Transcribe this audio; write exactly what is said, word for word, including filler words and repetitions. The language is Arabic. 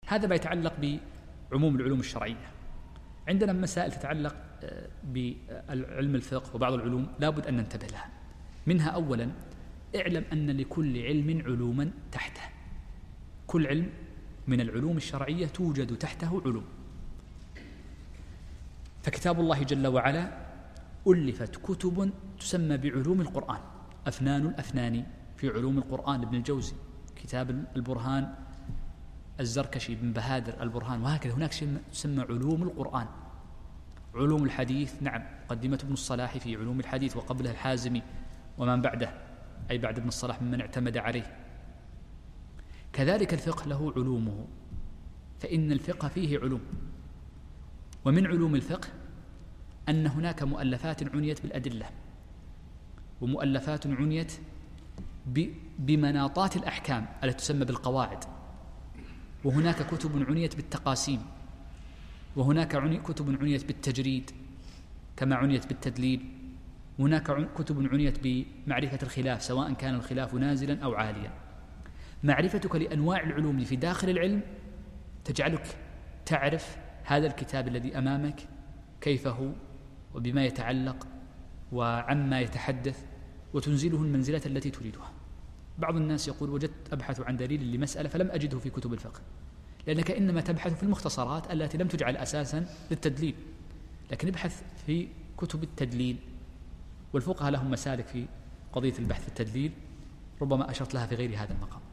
هذا ما يتعلق بعموم العلوم الشرعية. عندنا مسائل تتعلق بعلم الفقه وبعض العلوم لا بد أن ننتبه لها. منها أولا اعلم أن لكل علم علوما تحته، كل علم من العلوم الشرعية توجد تحته علوم. فكتاب الله جل وعلا ألفت كتب تسمى بعلوم القرآن، أفنان الأفنان في علوم القرآن ابن الجوزي، كتاب البرهان الزركشي بن بهادر البرهان، وهكذا هناك شيء تسمى علوم القرآن. علوم الحديث نعم، مقدمة ابن الصلاح في علوم الحديث وقبلها الحازمي ومن بعده أي بعد ابن الصلاح ممن اعتمد عليه. كذلك الفقه له علومه، فإن الفقه فيه علوم، ومن علوم الفقه أن هناك مؤلفات عنيت بالأدلة، ومؤلفات عنيت بمناطات الأحكام التي تسمى بالقواعد، وهناك كتب عنيت بالتقاسيم، وهناك كتب عنيت بالتجريد كما عنيت بالتدليل، وهناك كتب عنيت بمعرفة الخلاف سواء كان الخلاف نازلا أو عاليا. معرفتك لأنواع العلوم في داخل العلم تجعلك تعرف هذا الكتاب الذي أمامك كيف هو وبما يتعلق وعما يتحدث، وتنزله المنزلة التي تريدها. بعض الناس يقول وجدت أبحث عن دليل لمسألة فلم أجده في كتب الفقه، لأنك إنما تبحث في المختصرات التي لم تجعل أساسا للتدليل، لكن ابحث في كتب التدليل، والفقهاء لهم مسالك في قضية البحث في التدليل ربما أشرت لها في غير هذا المقام.